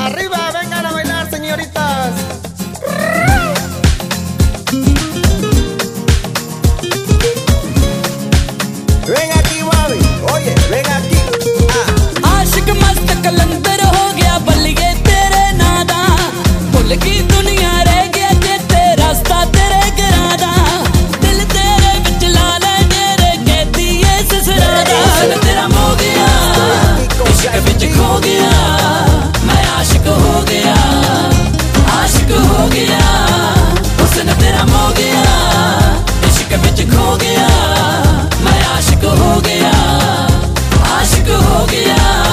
Arriba, vengan a bailar, señoritas. Ven aquí, mami. Oye, ven aquí. आशिक मस्त कलंदर हो गया बल्लिए तेरे नादा, भुल की दुनिया रह गया ते रास्ता तेरे गिरादा, दिल तेरे बिच लाल तेरे कहती है ससुरादा। तेरा हो गया इश्क बिच खो गया, मैं आशिक हो गया, आशिक हो गया। हुस्न तेरा हो गया इश्क बिच खो गया, मैं आशिक हो गया, आशिक हो गया।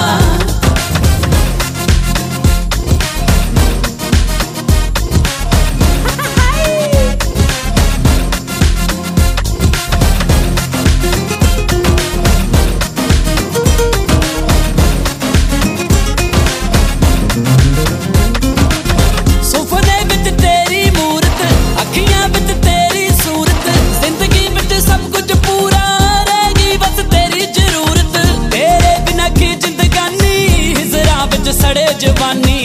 सुपने विच तेरी मूरत, अखियां विच तेरी सूरत, जिंदगी विच सब कुछ पूरा रहेगी बस तेरी जरूरत। तेरे बिना की जिंदगानी हिजरा विच सड़े जवानी।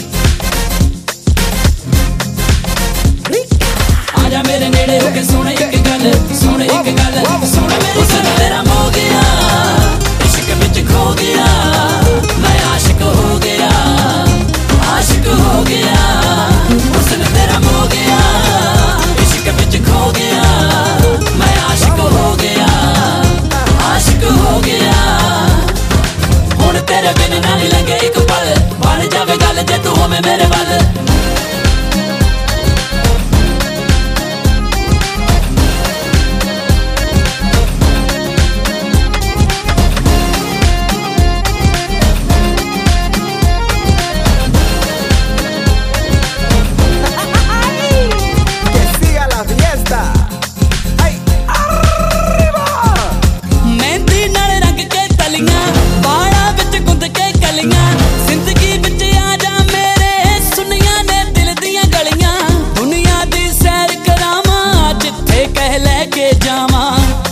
आजा मेरे नेड़े होके सुन एक गल, सुन एक गल, सुन मेरी सुन। तेरा हो गया इश्क विच खो गया, मैं आशिक हो गया, आशिक हो गया। हुस्न तेरा हो गया इश्क विच खो गया, मैं आशिक हो गया, आशिक हो गया। हुण तेरे बिन ना नहीं लगे एक पल, बन जावे गल जे तू होवे मेरे वल। Que siga la fiesta. ¡Ay! ¡Arriba! Mehndi नाल रंग के तलियां, बाड़ा विच गुंद के कलियां, जिंदगी विच आजा मेरे सुनिया ने दिल दियां गलियां। दुनिया दी सैर करावां जिथे कह लेके जावां,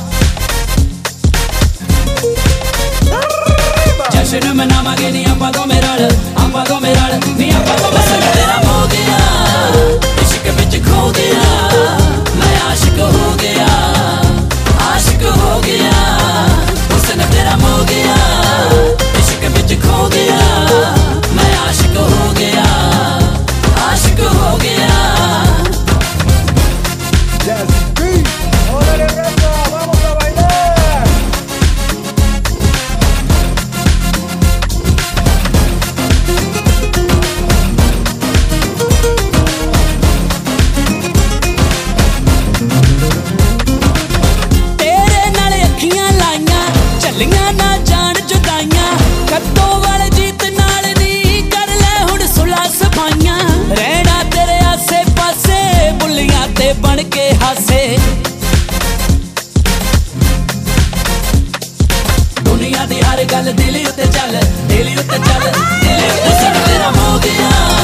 जश्न मनावांगे नी आपां दो मेरा आपां दो मेरा नी आपां दो बस। तेरा हो गया इश्क विच खो गया, मैं आशिक हो गया, आशिक हो गया। हुस्न तेरा हो गया इश्क विच खो गया, मैं आशिक हो गया, आशिक हो गया। Yes, beat. ¡Órale, raza! ¡Vamos a bailar! तेरे नाल अखियां लाइयां चलियां ना जान जुदाइयां, कद्दों वाले जीत नाल नी कर ले हुण सुला सफाइयां। रहना तेरे आसे पासे बुलियां ते बन के हासे, दुनिया दी हर गल दिल उत्ते चल, दिल उत्ते चल, दिल उत्ते चल। तेरा हो गया